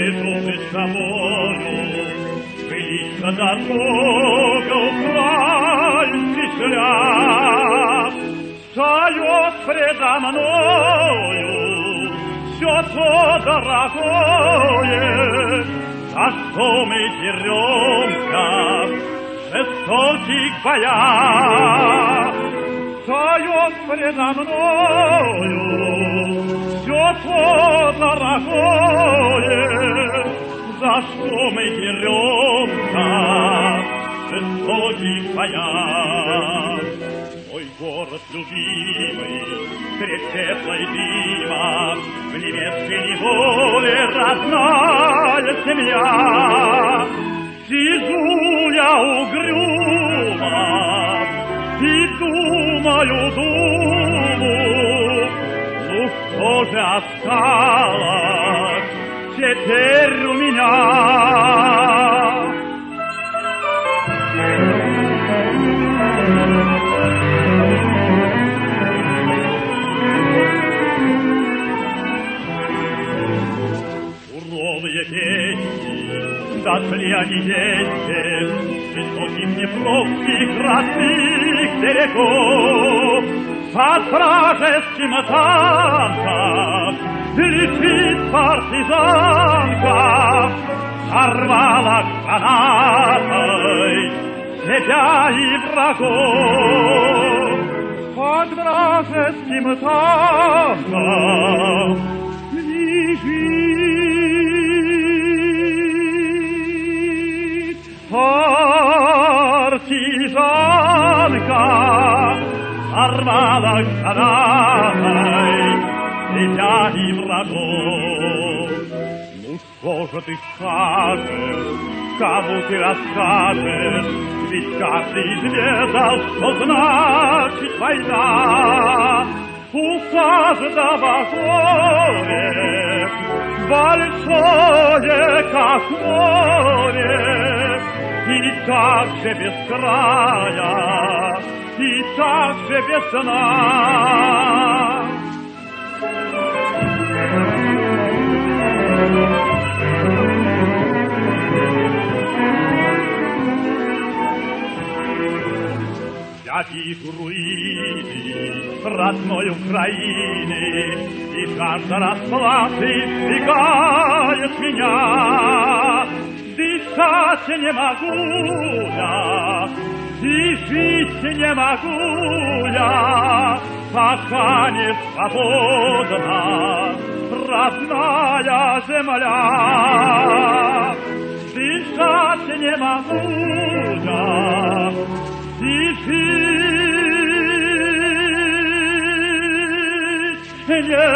Пришел с тобою, велика дорога украй петля, встает предо мною все то дорогое, за что мы деремся в жестоких боях. Встает предо мною все то дорогое, за что мы деремся в жестоких боях. Мой город любимый, средь теплой дыма, в немецкой неволе родная семья. Сижу я угрюмо и думаю, ну что же осталось теперь у меня? Суровые песни, дошли они вместе с высоких днепровских родных берегов. Под вражеским танком летит партизанка, сорвала гранатой себя и врагов. Под вражеским танком лежит партизанка, сорвала гранатой себя и врагов. Ну что же ты скажешь, кому ты расскажешь, ведь каждый изведал, что значит война. У каждого горе большое, как море, и так же без края, и так же без дна. Я вижу руины родной Украины, и жажда расплаты сбегает меня. Дышать не могу я, и жить не могу я, пока не свободна родная земля. Дышать не могу я, и жить не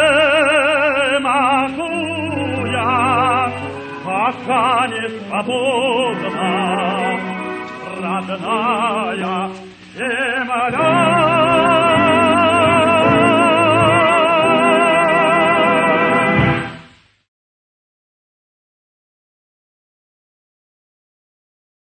могу я, пока не свободна